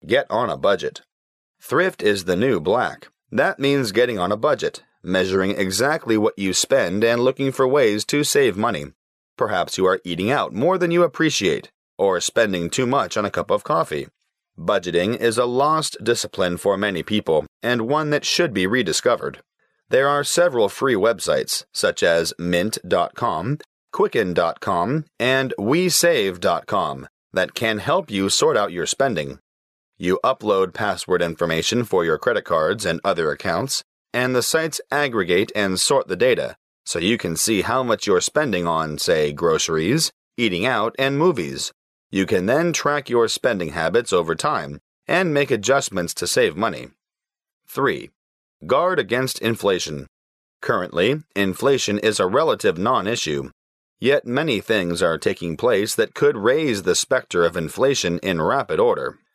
Get on a budget. Thrift is the new black. That means getting on a budget, measuring exactly what you spend and looking for ways to save money. Perhaps you are eating out more than you appreciate, or spending too much on a cup of coffee. Budgeting is a lost discipline for many people, and one that should be rediscovered. There are several free websites, such as Mint.com, Quicken.com, and WeSave.com, that can help you sort out your spending. You upload password information for your credit cards and other accounts, and the sites aggregate and sort the data, so you can see how much you're spending on, say, groceries, eating out, and movies. You can then track your spending habits over time and make adjustments to save money. 3. Guard against inflation. Currently, inflation is a relative non-issue. Yet many things are taking place that could raise the specter of inflation in rapid order.